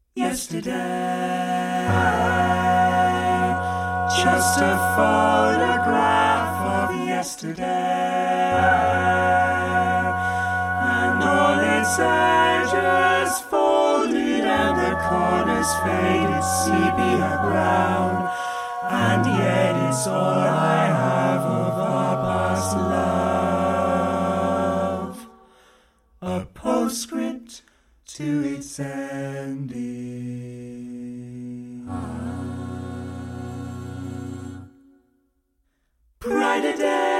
Yesterday, just a photograph of yesterday, and all its edges folded and the corners faded sepia brown, and yet it's all I have of our past love, a postscript to its ending. Brighter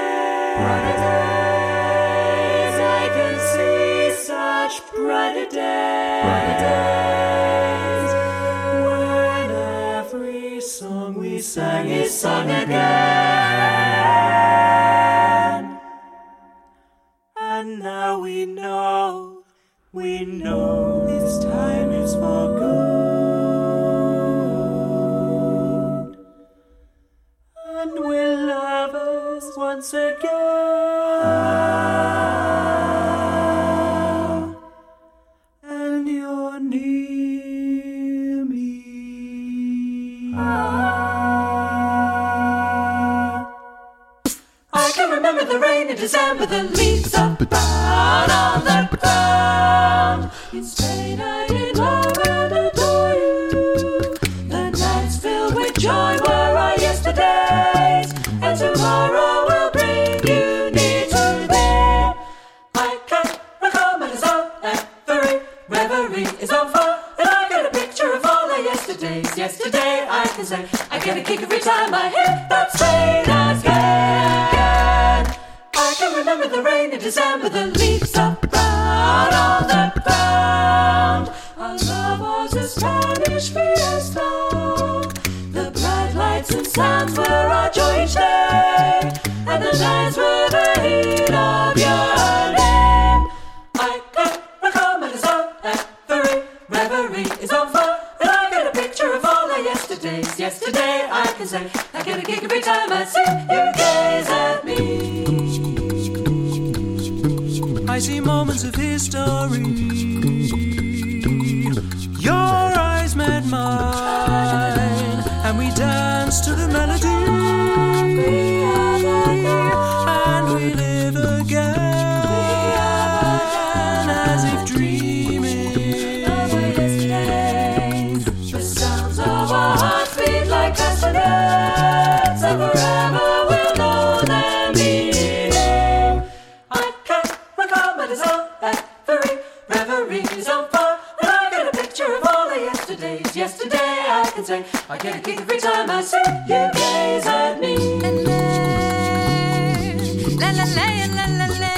days, I can see such brighter days, when every song we sang is sung again. And now we know this time is for good, and we're lovers once again, and you're near me. I can remember the rain in December, the leaves up out on the ground. In Spain I did love and adore you. The nights filled with joy were our yesterdays, and tomorrow will bring you near to me. I can't recall my desire, every reverie is on fire, and I get a picture of all our yesterdays. Yesterday I can say, I get a kick every time I hear that Spain again. I can remember the rain in December, the leaves up out on the ground. Our love was a Spanish fiesta. The bright lights and sounds were our joy each day, and the nights were the heat of your name. I can't recall my desire, every reverie is on fire, and I get a picture of all our yesterdays. Yesterday I can say, I get a kick every time I see you gaze at me. I see moments of history. Your eyes met mine, and we danced to the melody, and we live again, as if dreaming. The sounds of our hearts beat like castanets, and forever we'll know their meaning. I can't recall my desire, every reverie is on fire, and I get a picture of all our yesterdays. Yesterday I can say, I get a kick every time I see you gaze at me. La la la la la la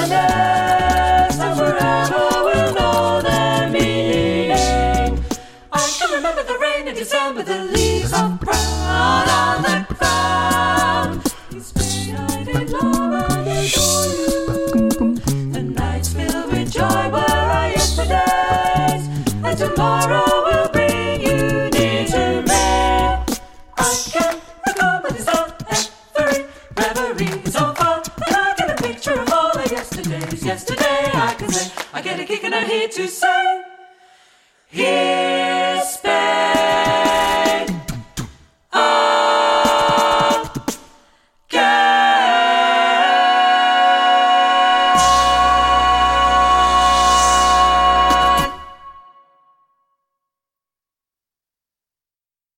endless, and forever will know their meaning. I can remember the rain in December, the leaves are brown on the ground. Each day I did love and adore you. The nights filled with joy were our yesterdays, and tomorrow will bring you near to me. I can recall my desire, every reverie is over, and I get a picture of all the yesterdays. Yesterday I can say, I get a kick and I hear to say, here.